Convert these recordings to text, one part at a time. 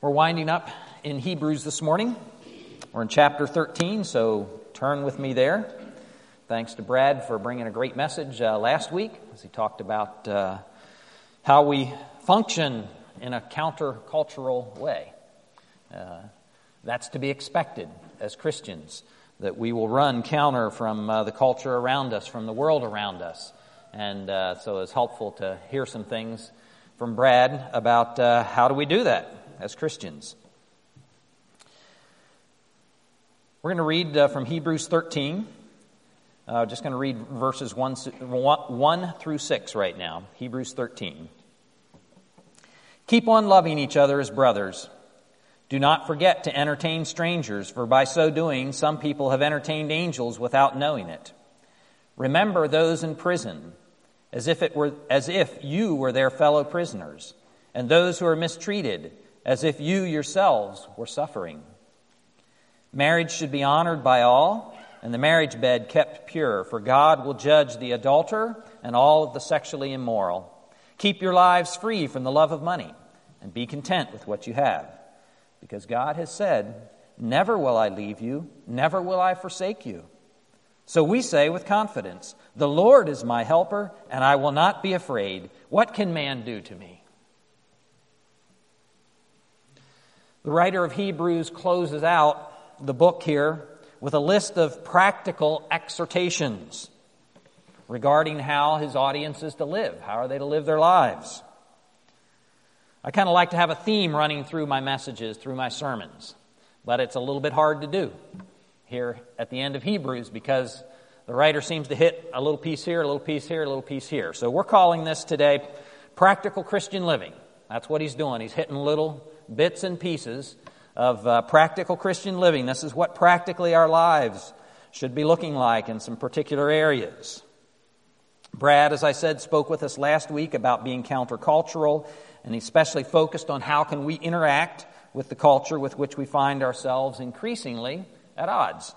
We're winding up in Hebrews this morning. We're in chapter 13, so turn with me there. Thanks to Brad for bringing a great message last week as he talked about how we function in a countercultural way. That's to be expected as Christians, that we will run counter from the culture around us, from the world around us. And so it's helpful to hear some things from Brad about how do we do that as Christians. We're going to read from Hebrews 13. Just going to read verses 1 through 6 right now. Hebrews 13. Keep on loving each other as brothers. Do not forget to entertain strangers, for by so doing some people have entertained angels without knowing it. Remember those in prison, as if you were their fellow prisoners, and those who are mistreated, as if you yourselves were suffering. Marriage should be honored by all, and the marriage bed kept pure, for God will judge the adulterer and all of the sexually immoral. Keep your lives free from the love of money, and be content with what you have, because God has said, "Never will I leave you, never will I forsake you." So we say with confidence, "The Lord is my helper, and I will not be afraid. What can man do to me?" The writer of Hebrews closes out the book here with a list of practical exhortations regarding how his audience is to live. How are they to live their lives? I kind of like to have a theme running through my messages, through my sermons, but it's a little bit hard to do here at the end of Hebrews because the writer seems to hit a little piece here, a little piece here, a little piece here. So we're calling this today Practical Christian Living. That's what he's doing. He's hitting little bits and pieces of practical Christian living. This is what practically our lives should be looking like in some particular areas. Brad, as I said, spoke with us last week about being countercultural, and he especially focused on how can we interact with the culture with which we find ourselves increasingly at odds.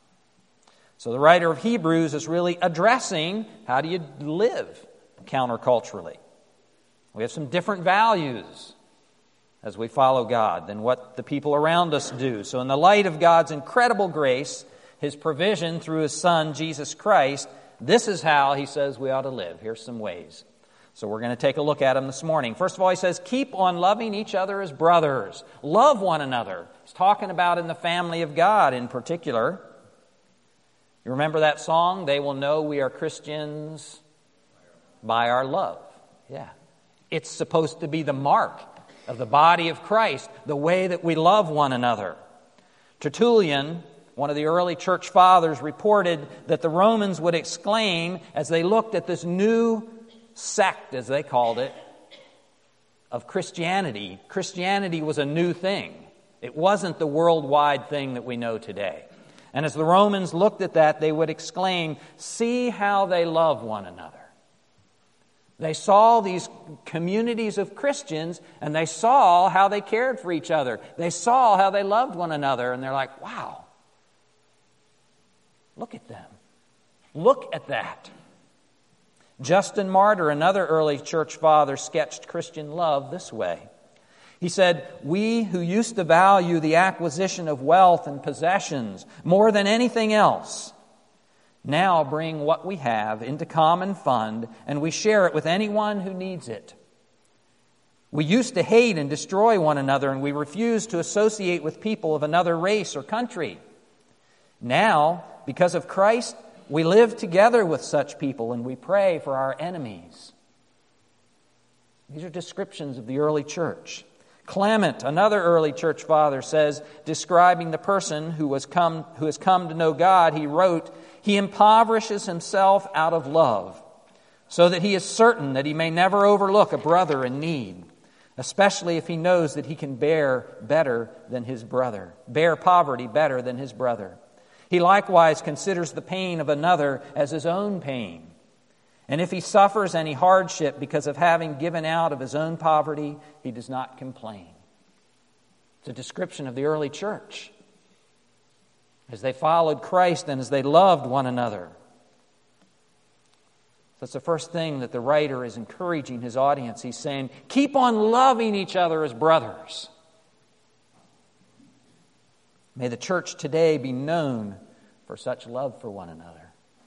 So the writer of Hebrews is really addressing how do you live counterculturally. We have some different values as we follow God than what the people around us do. So in the light of God's incredible grace, His provision through His Son, Jesus Christ, this is how He says we ought to live. Here's some ways. So we're going to take a look at them this morning. First of all, He says, keep on loving each other as brothers. Love one another. He's talking about in the family of God in particular. You remember that song, "They will know we are Christians by our love." Yeah. It's supposed to be the mark of the body of Christ, the way that we love one another. Tertullian, one of the early church fathers, reported that the Romans would exclaim as they looked at this new sect, as they called it, of Christianity. Christianity was a new thing. It wasn't the worldwide thing that we know today. And as the Romans looked at that, they would exclaim, "See how they love one another." They saw these communities of Christians, and they saw how they cared for each other. They saw how they loved one another, and they're like, wow, look at them. Look at that. Justin Martyr, another early church father, sketched Christian love this way. He said, "We who used to value the acquisition of wealth and possessions more than anything else now bring what we have into common fund, and we share it with anyone who needs it. We used to hate and destroy one another, and we refused to associate with people of another race or country. Now, because of Christ, we live together with such people, and we pray for our enemies." These are descriptions of the early church. Clement, another early church father, says, describing the person who has come to know God, he wrote, "He impoverishes himself out of love, so that he is certain that he may never overlook a brother in need, especially if he knows that he can bear poverty better than his brother. He likewise considers the pain of another as his own pain. And if he suffers any hardship because of having given out of his own poverty, he does not complain." It's a description of the early church as they followed Christ and as they loved one another. That's the first thing that the writer is encouraging his audience. He's saying, keep on loving each other as brothers. May the church today be known for such love for one another.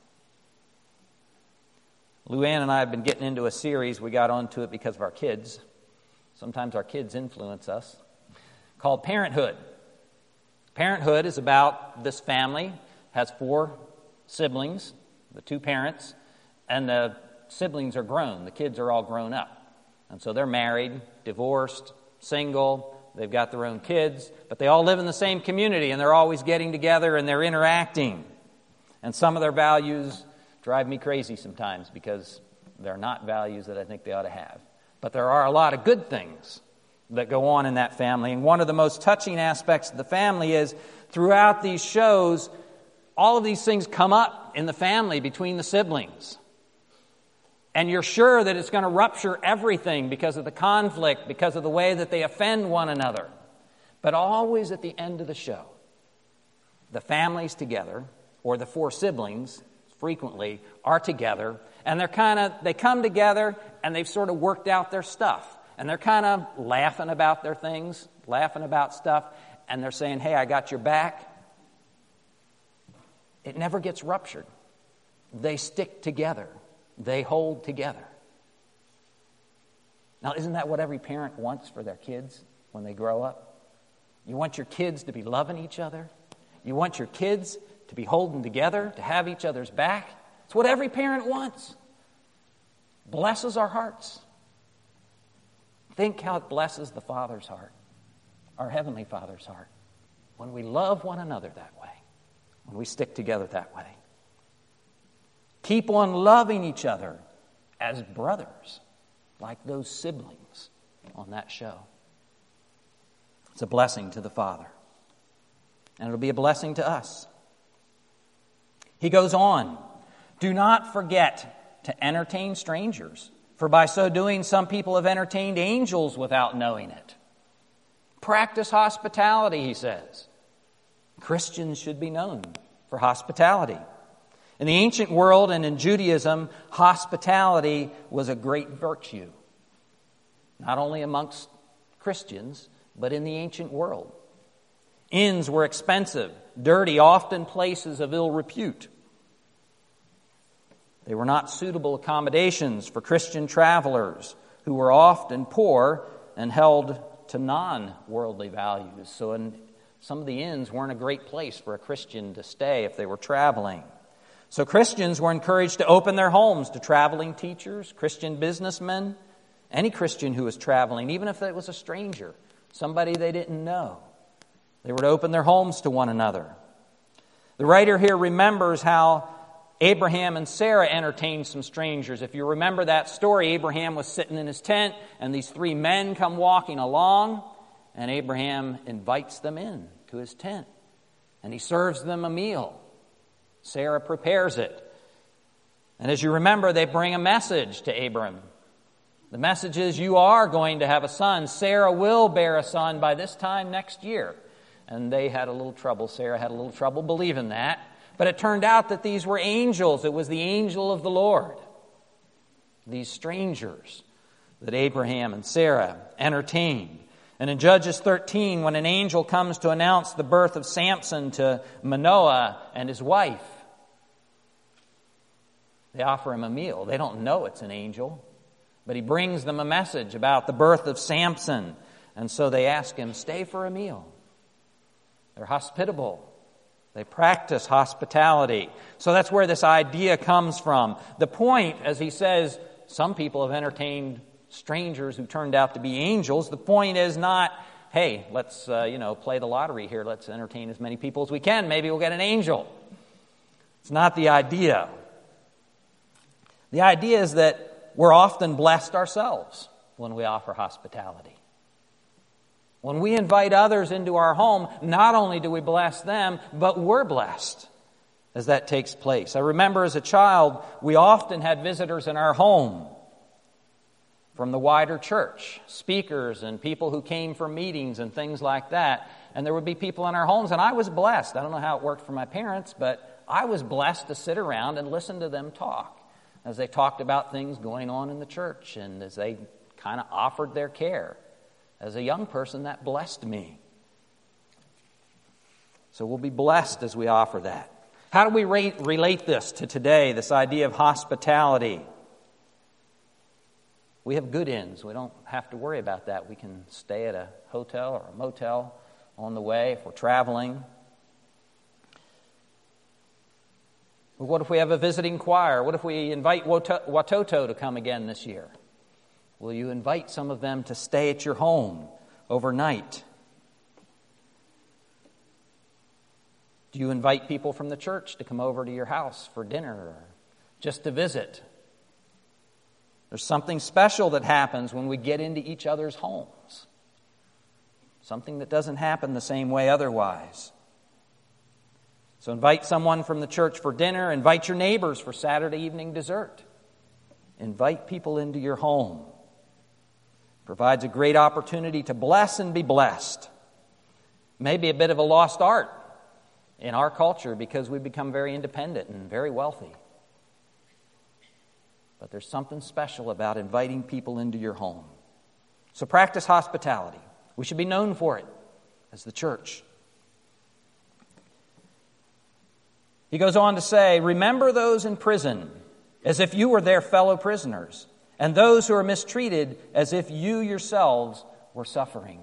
Luann and I have been getting into a series. We got onto it because of our kids. Sometimes our kids influence us. Called Parenthood. Parenthood is about this family. Has 4 siblings, the 2 parents, and the siblings are grown. The kids are all grown up. And so they're married, divorced, single. They've got their own kids, but they all live in the same community, and they're always getting together and they're interacting. And some of their values drive me crazy sometimes because they're not values that I think they ought to have. But there are a lot of good things that go on in that family. And one of the most touching aspects of the family is throughout these shows, all of these things come up in the family between the siblings. And you're sure that it's going to rupture everything because of the conflict, because of the way that they offend one another. But always at the end of the show, the family's together, or the 4 siblings frequently are together, and they come together and they've sort of worked out their stuff. And they're kind of laughing about their things, laughing about stuff, and they're saying, hey, I got your back. It never gets ruptured. They stick together. They hold together. Now, isn't that what every parent wants for their kids when they grow up? You want your kids to be loving each other. You want your kids to be holding together, to have each other's back. It's what every parent wants. Blesses our hearts. Think how it blesses the Father's heart, our Heavenly Father's heart, when we love one another that way, when we stick together that way. Keep on loving each other as brothers, like those siblings on that show. It's a blessing to the Father. And it'll be a blessing to us. He goes on, do not forget to entertain strangers, for by so doing some people have entertained angels without knowing it. Practice hospitality, he says. Christians should be known for hospitality. In the ancient world and in Judaism, hospitality was a great virtue, not only amongst Christians, but in the ancient world. Inns were expensive, dirty, often places of ill repute. They were not suitable accommodations for Christian travelers who were often poor and held to non-worldly values. So some of the inns weren't a great place for a Christian to stay if they were traveling. So Christians were encouraged to open their homes to traveling teachers, Christian businessmen, any Christian who was traveling, even if it was a stranger, somebody they didn't know. They were to open their homes to one another. The writer here remembers how Abraham and Sarah entertained some strangers. If you remember that story, Abraham was sitting in his tent, and these 3 men come walking along, and Abraham invites them in to his tent, and he serves them a meal. Sarah prepares it. And as you remember, they bring a message to Abram. The message is, you are going to have a son. Sarah will bear a son by this time next year. And they had a little trouble. Sarah had a little trouble believing that. But it turned out that these were angels. It was the angel of the Lord. These strangers that Abraham and Sarah entertained. And in Judges 13, when an angel comes to announce the birth of Samson to Manoah and his wife, they offer him a meal. They don't know it's an angel, but he brings them a message about the birth of Samson. And so they ask him, stay for a meal. They're hospitable. They practice hospitality. So that's where this idea comes from. The point, as he says, some people have entertained strangers who turned out to be angels. The point is not, hey, let's play the lottery here. Let's entertain as many people as we can. Maybe we'll get an angel. It's not the idea. The idea is that we're often blessed ourselves when we offer hospitality. When we invite others into our home, not only do we bless them, but we're blessed as that takes place. I remember as a child, we often had visitors in our home from the wider church, speakers and people who came for meetings and things like that. And there would be people in our homes, and I was blessed. I don't know how it worked for my parents, but I was blessed to sit around and listen to them talk as they talked about things going on in the church and as they kind of offered their care. As a young person, that blessed me. So we'll be blessed as we offer that. How do we relate this to today, this idea of hospitality? We have good inns. We don't have to worry about that. We can stay at a hotel or a motel on the way if we're traveling. But what if we have a visiting choir? What if we invite Watoto to come again this year? Will you invite some of them to stay at your home overnight? Do you invite people from the church to come over to your house for dinner or just to visit? There's something special that happens when we get into each other's homes. Something that doesn't happen the same way otherwise. So invite someone from the church for dinner. Invite your neighbors for Saturday evening dessert. Invite people into your home. Provides a great opportunity to bless and be blessed. Maybe a bit of a lost art in our culture because we've become very independent and very wealthy. But there's something special about inviting people into your home. So practice hospitality. We should be known for it as the church. He goes on to say, remember those in prison as if you were their fellow prisoners, and those who are mistreated as if you yourselves were suffering.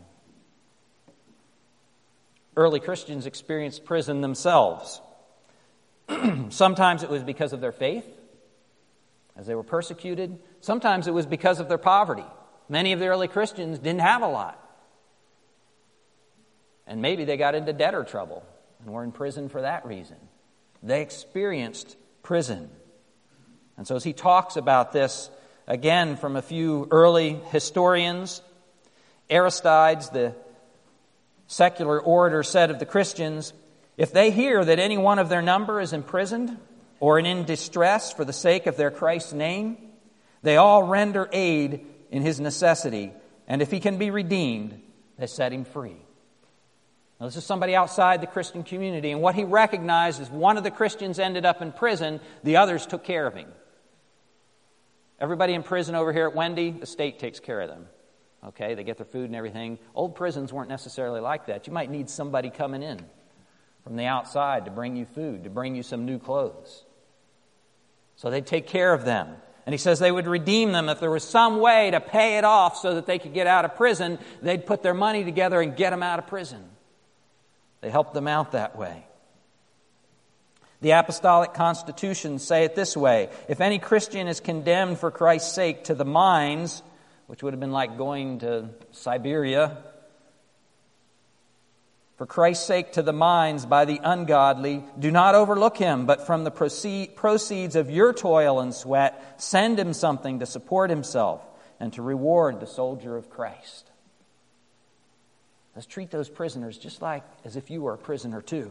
Early Christians experienced prison themselves. Sometimes it was because of their faith, as they were persecuted. Sometimes it was because of their poverty. Many of the early Christians didn't have a lot. And maybe they got into debtor trouble and were in prison for that reason. They experienced prison. And so as he talks about this, again, from a few early historians, Aristides, the secular orator, said of the Christians, if they hear that any one of their number is imprisoned or in distress for the sake of their Christ's name, they all render aid in his necessity, and if he can be redeemed, they set him free. Now, this is somebody outside the Christian community, and what he recognized is one of the Christians ended up in prison, the others took care of him. Everybody in prison over here at Wendy, the state takes care of them. Okay, they get their food and everything. Old prisons weren't necessarily like that. You might need somebody coming in from the outside to bring you food, to bring you some new clothes. So they'd take care of them. And he says they would redeem them if there was some way to pay it off so that they could get out of prison. They'd put their money together and get them out of prison. They helped them out that way. The apostolic constitutions say it this way: if any Christian is condemned for Christ's sake to the mines, which would have been like going to Siberia, for Christ's sake to the mines by the ungodly, do not overlook him, but from the proceeds of your toil and sweat, send him something to support himself and to reward the soldier of Christ. Let's treat those prisoners just like as if you were a prisoner too.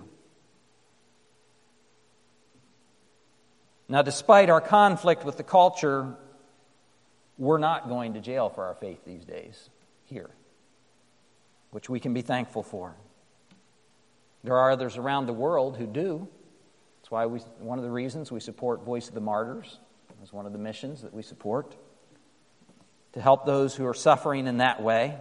Now, despite our conflict with the culture, we're not going to jail for our faith these days here, which we can be thankful for. There are others around the world who do. That's why one of the reasons we support Voice of the Martyrs. It's one of the missions that we support, to help those who are suffering in that way.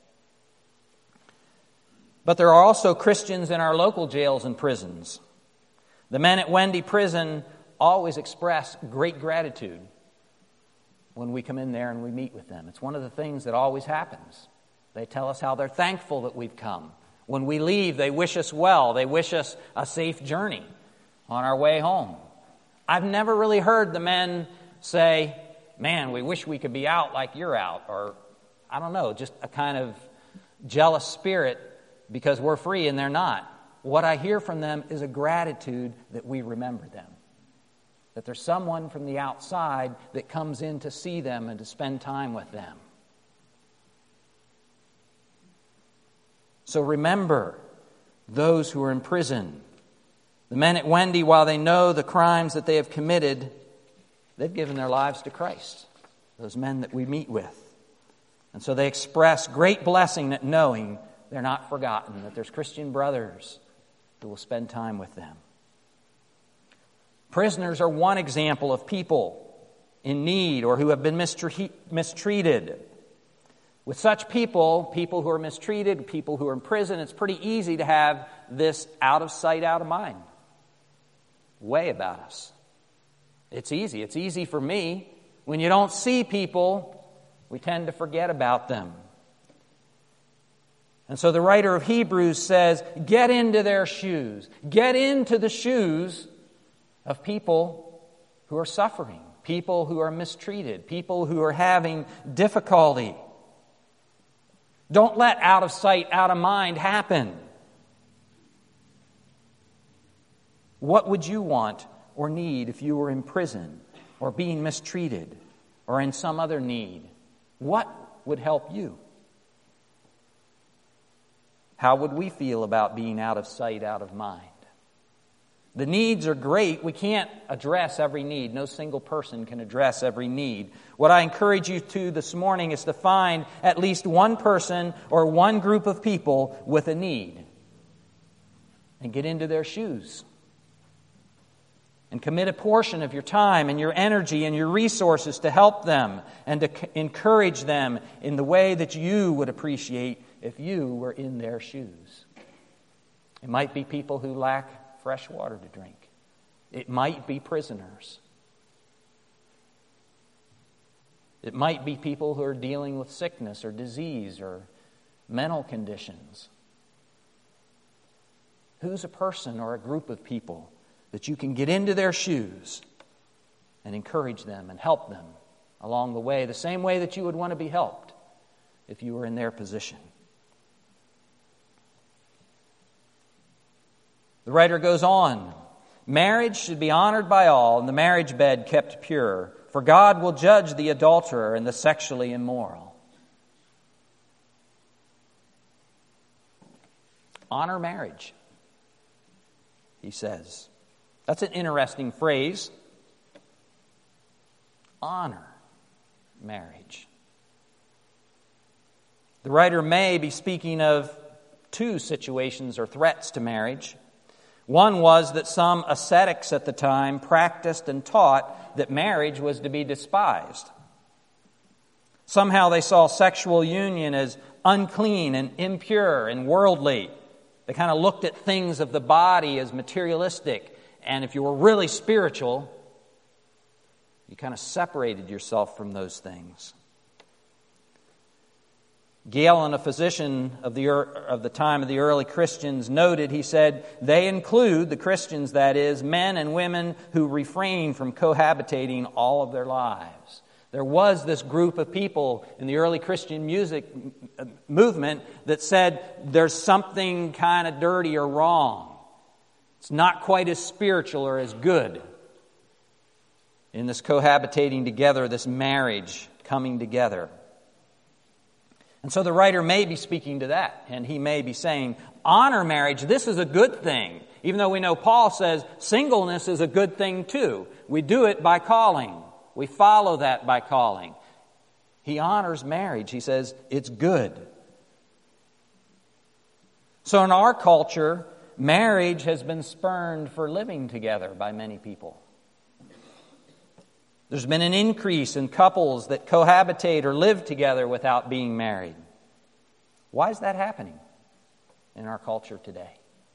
But there are also Christians in our local jails and prisons. The men at Wendy Prison always express great gratitude when we come in there and we meet with them. It's one of the things that always happens. They tell us how they're thankful that we've come. When we leave, they wish us well. They wish us a safe journey on our way home. I've never really heard the men say, man, we wish we could be out like you're out. Or, I don't know, just a kind of jealous spirit because we're free and they're not. What I hear from them is a gratitude that we remember them. That there's someone from the outside that comes in to see them and to spend time with them. So remember those who are in prison. The men at Wendy, while they know the crimes that they have committed, they've given their lives to Christ. Those men that we meet with. And so they express great blessing at knowing they're not forgotten, that there's Christian brothers who will spend time with them. Prisoners are one example of people in need or who have been mistreated. With such people, people who are mistreated, people who are in prison, it's pretty easy to have this out of sight, out of mind way about us. It's easy. It's easy for me. When you don't see people, we tend to forget about them. And so the writer of Hebrews says, get into their shoes. Get into the shoes of people who are suffering, people who are mistreated, people who are having difficulty. Don't let out of sight, out of mind happen. What would you want or need if you were in prison or being mistreated or in some other need? What would help you? How would we feel about being out of sight, out of mind? The needs are great. We can't address every need. No single person can address every need. What I encourage you to this morning is to find at least one person or one group of people with a need and get into their shoes. And commit a portion of your time and your energy and your resources to help them and to encourage them in the way that you would appreciate if you were in their shoes. It might be people who lack fresh water to drink. It might be prisoners. It might be people who are dealing with sickness or disease or mental conditions. Who's a person or a group of people that you can get into their shoes and encourage them and help them along the way, the same way that you would want to be helped if you were in their position? The writer goes on, marriage should be honored by all and the marriage bed kept pure, for God will judge the adulterer and the sexually immoral. Honor marriage, he says. That's an interesting phrase. Honor marriage. The writer may be speaking of two situations or threats to marriage. One was that some ascetics at the time practiced and taught that marriage was to be despised. Somehow they saw sexual union as unclean and impure and worldly. They kind of looked at things of the body as materialistic. And if you were really spiritual, you kind of separated yourself from those things. Galen, a physician of the time of the early Christians, noted, he said, they include, the Christians that is, men and women who refrain from cohabitating all of their lives. There was this group of people in the early Christian music movement that said there's something kind of dirty or wrong. It's not quite as spiritual or as good in this cohabitating together, this marriage coming together. And so the writer may be speaking to that, and he may be saying, honor marriage, this is a good thing. Even though we know Paul says singleness is a good thing too. We do it by calling. We follow that by calling. He honors marriage. He says it's good. So in our culture, marriage has been spurned for living together by many people. There's been an increase in couples that cohabitate or live together without being married. Why is that happening in our culture today?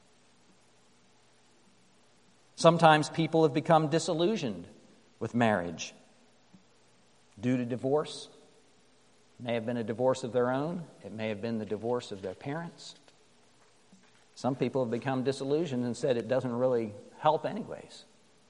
Sometimes people have become disillusioned with marriage due to divorce. It may have been a divorce of their own. It may have been the divorce of their parents. Some people have become disillusioned and said it doesn't really help anyways.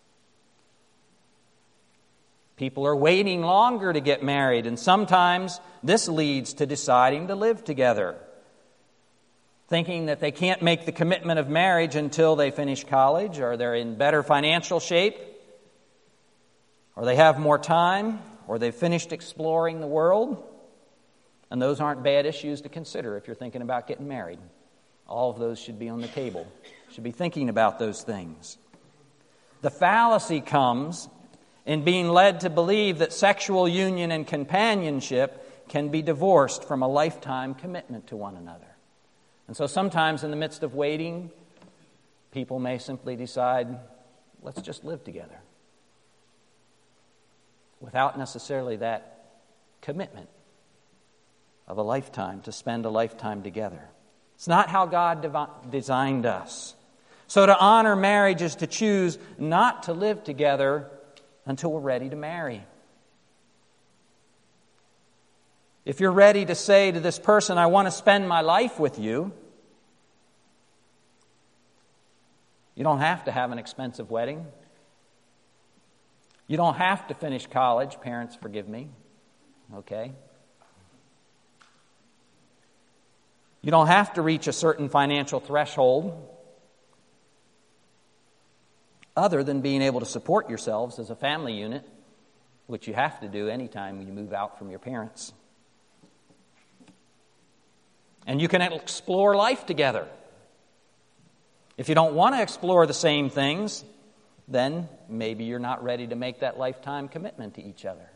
People are waiting longer to get married, and sometimes this leads to deciding to live together, thinking that they can't make the commitment of marriage until they finish college, or they're in better financial shape, or they have more time, or they've finished exploring the world. And those aren't bad issues to consider if you're thinking about getting married. All of those should be on the table. Should be thinking about those things. The fallacy comes in being led to believe that sexual union and companionship can be divorced from a lifetime commitment to one another. And so sometimes in the midst of waiting, people may simply decide, let's just live together, without necessarily that commitment of a lifetime, to spend a lifetime together. It's not how God designed us. So to honor marriage is to choose not to live together until we're ready to marry. If you're ready to say to this person, I want to spend my life with you, you don't have to have an expensive wedding. You don't have to finish college. Parents, forgive me. Okay? You don't have to reach a certain financial threshold other than being able to support yourselves as a family unit, which you have to do anytime you move out from your parents. And you can explore life together. If you don't want to explore the same things, then maybe you're not ready to make that lifetime commitment to each other.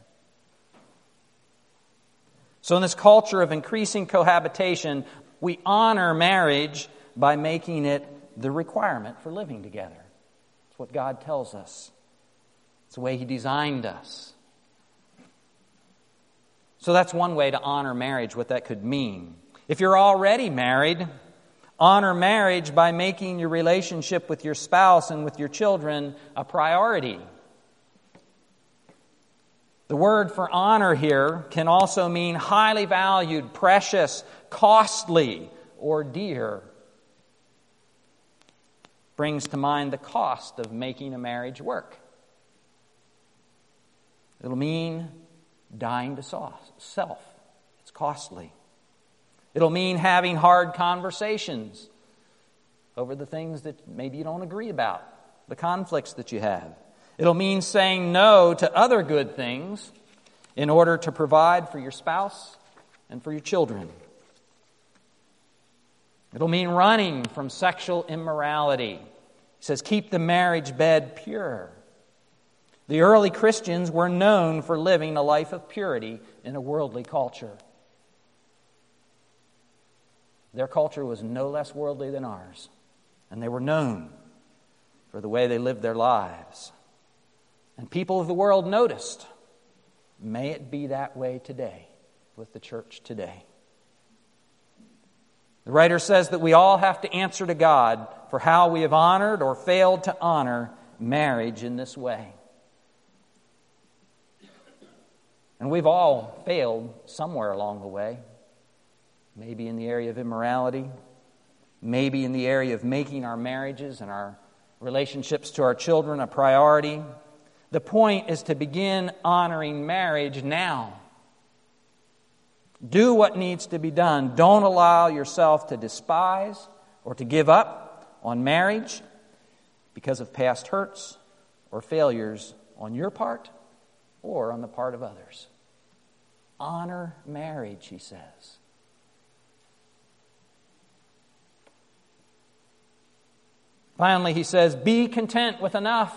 So in this culture of increasing cohabitation, we honor marriage by making it the requirement for living together. It's what God tells us. It's the way He designed us. So that's one way to honor marriage, what that could mean. If you're already married, honor marriage by making your relationship with your spouse and with your children a priority. The word for honor here can also mean highly valued, precious, costly, or dear. Brings to mind the cost of making a marriage work. It'll mean dying to self. It's costly. It'll mean having hard conversations over the things that maybe you don't agree about, the conflicts that you have. It'll mean saying no to other good things in order to provide for your spouse and for your children. It'll mean running from sexual immorality. He says, keep the marriage bed pure. The early Christians were known for living a life of purity in a worldly culture. Their culture was no less worldly than ours, and they were known for the way they lived their lives. And people of the world noticed. May it be that way today with the church today. The writer says that we all have to answer to God for how we have honored or failed to honor marriage in this way. And we've all failed somewhere along the way. Maybe in the area of immorality. Maybe in the area of making our marriages and our relationships to our children a priority. The point is to begin honoring marriage now. Do what needs to be done. Don't allow yourself to despise or to give up on marriage because of past hurts or failures on your part or on the part of others. Honor marriage, he says. Finally, he says, be content with enough.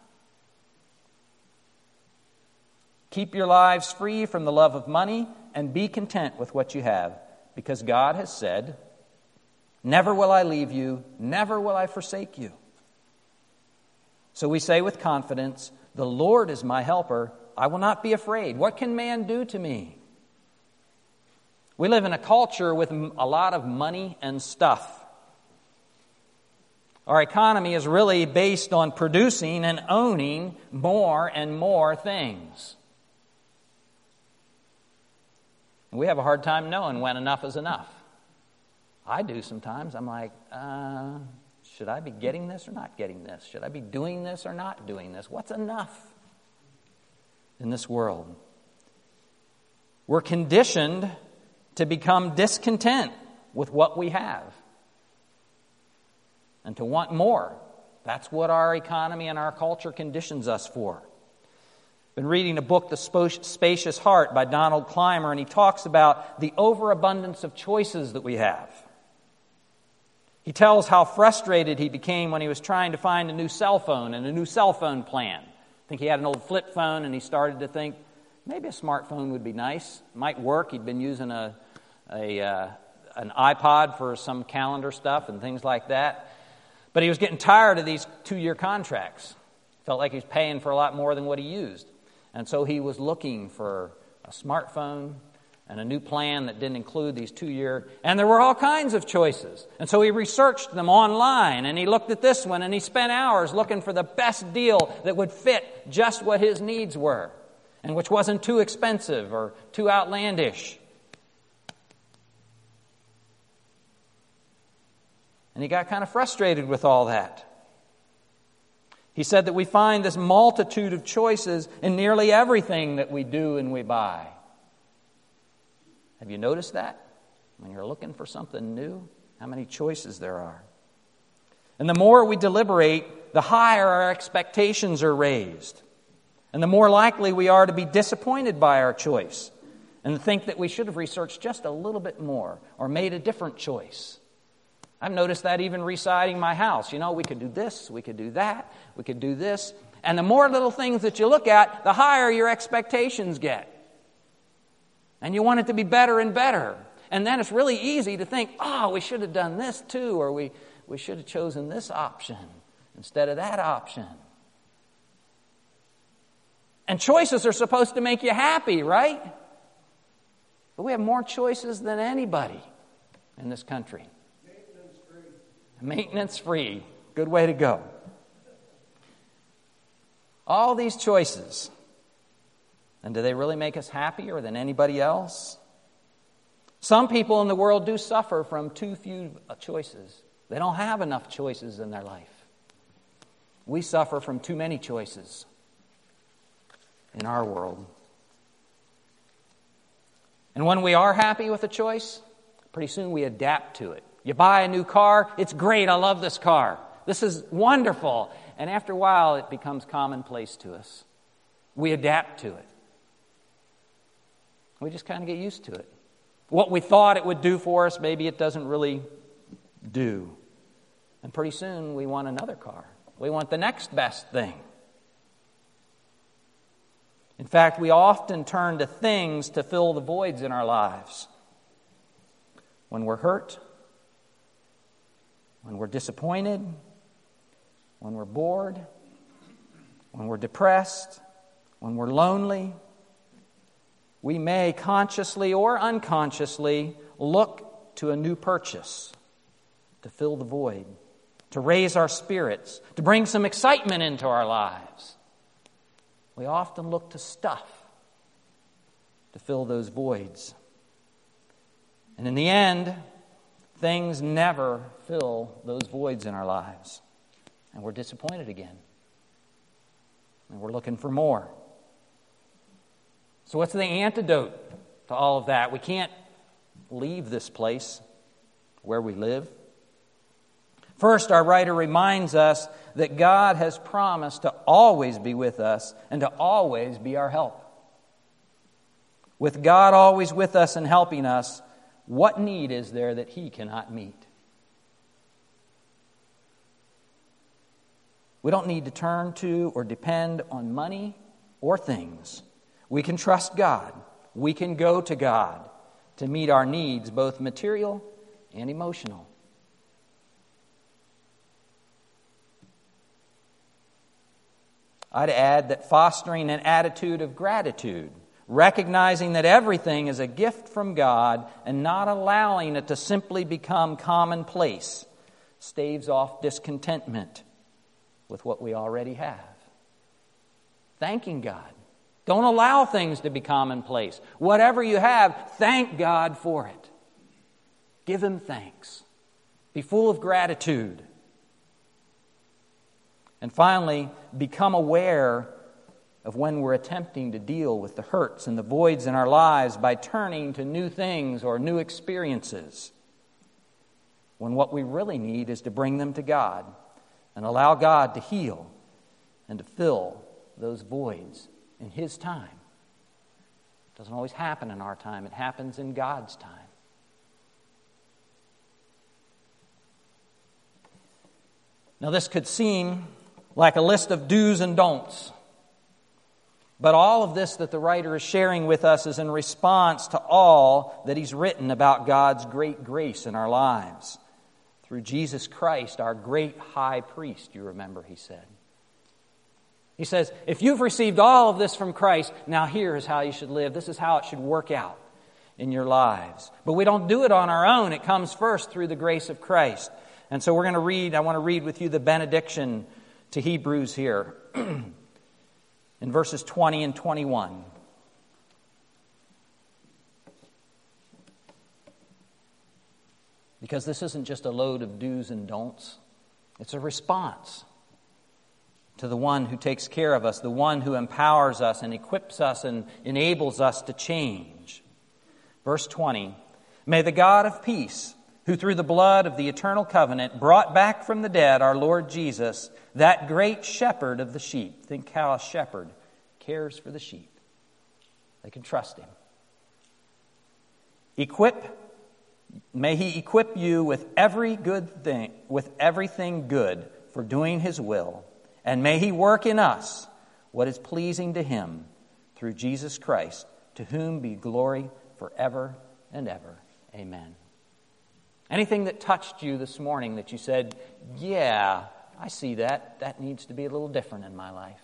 Keep your lives free from the love of money and be content with what you have, because God has said, never will I leave you, never will I forsake you. So we say with confidence, the Lord is my helper, I will not be afraid. What can man do to me? We live in a culture with a lot of money and stuff. Our economy is really based on producing and owning more and more things. And we have a hard time knowing when enough is enough. I do sometimes. I'm like, should I be getting this or not getting this? Should I be doing this or not doing this? What's enough in this world? We're conditioned to become discontent with what we have and to want more. That's what our economy and our culture conditions us for. I've been reading a book, The Spacious Heart, by Donald Clymer, and he talks about the overabundance of choices that we have. He tells how frustrated he became when he was trying to find a new cell phone and a new cell phone plan. I think he had an old flip phone, and he started to think, maybe a smartphone would be nice. It might work. He'd been using an iPod for some calendar stuff and things like that. But he was getting tired of these 2-year contracts. Felt like he was paying for a lot more than what he used. And so he was looking for a smartphone and a new plan that didn't include these 2-year, and there were all kinds of choices. And so he researched them online, and he looked at this one, and he spent hours looking for the best deal that would fit just what his needs were, and which wasn't too expensive or too outlandish. And he got kind of frustrated with all that. He said that we find this multitude of choices in nearly everything that we do and we buy. Have you noticed that? When you're looking for something new, how many choices there are. And the more we deliberate, the higher our expectations are raised. And the more likely we are to be disappointed by our choice and think that we should have researched just a little bit more or made a different choice. I've noticed that even residing my house. You know, we could do this, we could do that, we could do this. And the more little things that you look at, the higher your expectations get. And you want it to be better and better. And then it's really easy to think, we should have done this too, or we should have chosen this option instead of that option. And choices are supposed to make you happy, right? But we have more choices than anybody in this country. Maintenance free. Good way to go. All these choices. And do they really make us happier than anybody else? Some people in the world do suffer from too few choices. They don't have enough choices in their life. We suffer from too many choices in our world. And when we are happy with a choice, pretty soon we adapt to it. You buy a new car, it's great, I love this car. This is wonderful. And after a while, it becomes commonplace to us. We adapt to it. We just kind of get used to it. What we thought it would do for us, maybe it doesn't really do. And pretty soon we want another car. We want the next best thing. In fact, we often turn to things to fill the voids in our lives. When we're hurt, when we're disappointed, when we're bored, when we're depressed, when we're lonely, we may consciously or unconsciously look to a new purchase to fill the void, to raise our spirits, to bring some excitement into our lives. We often look to stuff to fill those voids. And in the end, things never fill those voids in our lives. And we're disappointed again. And we're looking for more. So what's the antidote to all of that? We can't leave this place where we live. First, our writer reminds us that God has promised to always be with us and to always be our help. With God always with us and helping us, what need is there that He cannot meet? We don't need to turn to or depend on money or things. We can trust God. We can go to God to meet our needs, both material and emotional. I'd add that fostering an attitude of gratitude, recognizing that everything is a gift from God and not allowing it to simply become commonplace, staves off discontentment with what we already have. Thanking God. Don't allow things to be commonplace. Whatever you have, thank God for it. Give Him thanks. Be full of gratitude. And finally, become aware of when we're attempting to deal with the hurts and the voids in our lives by turning to new things or new experiences, when what we really need is to bring them to God and allow God to heal and to fill those voids in His time. It doesn't always happen in our time. It happens in God's time. Now, this could seem like a list of do's and don'ts. But all of this that the writer is sharing with us is in response to all that he's written about God's great grace in our lives. Through Jesus Christ, our great high priest, you remember he said. He says, if you've received all of this from Christ, now here is how you should live. This is how it should work out. in your lives. But we don't do it on our own. It comes first through the grace of Christ. And so I want to read with you the benediction to Hebrews here in verses 20 and 21. Because this isn't just a load of do's and don'ts. It's a response to the one who takes care of us, the one who empowers us and equips us and enables us to change. Verse 20, may the God of peace, who through the blood of the eternal covenant brought back from the dead our Lord Jesus, that great shepherd of the sheep. Think how a shepherd cares for the sheep. They can trust him. May he equip you with every good thing, with everything good for doing his will. And may he work in us what is pleasing to him through Jesus Christ, to whom be glory forever and ever. Amen. Anything that touched you this morning that you said, yeah, I see that. That needs to be a little different in my life.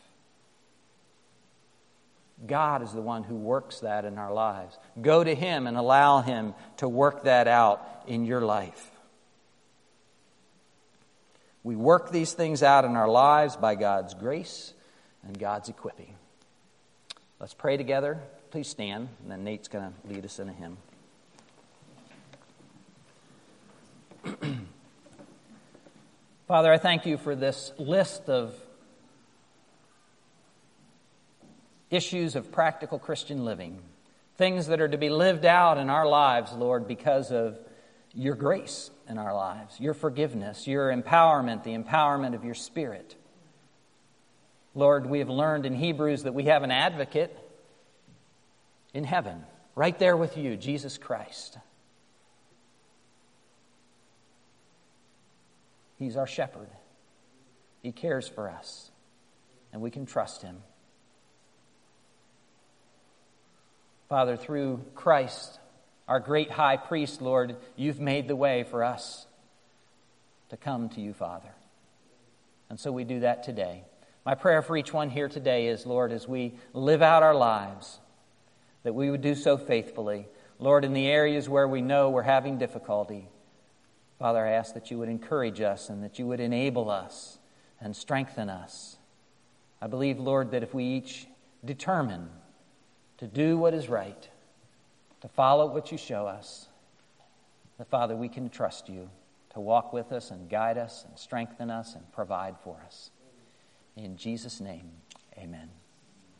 God is the one who works that in our lives. Go to him and allow him to work that out in your life. We work these things out in our lives by God's grace and God's equipping. Let's pray together. Please stand, and then Nate's going to lead us in a hymn. Father, I thank you for this list of issues of practical Christian living, things that are to be lived out in our lives, Lord, because of your grace in our lives, your forgiveness, your empowerment, the empowerment of your Spirit. Lord, we have learned in Hebrews that we have an advocate in heaven, right there with you, Jesus Christ. He's our shepherd. He cares for us, and we can trust him. Father, through Christ, our great high priest, Lord, you've made the way for us to come to you, Father. And so we do that today. My prayer for each one here today is, Lord, as we live out our lives, that we would do so faithfully. Lord, in the areas where we know we're having difficulty, Father, I ask that you would encourage us and that you would enable us and strengthen us. I believe, Lord, that if we each determine to do what is right, to follow what you show us, that, Father, we can trust you to walk with us and guide us and strengthen us and provide for us. In Jesus' name, amen.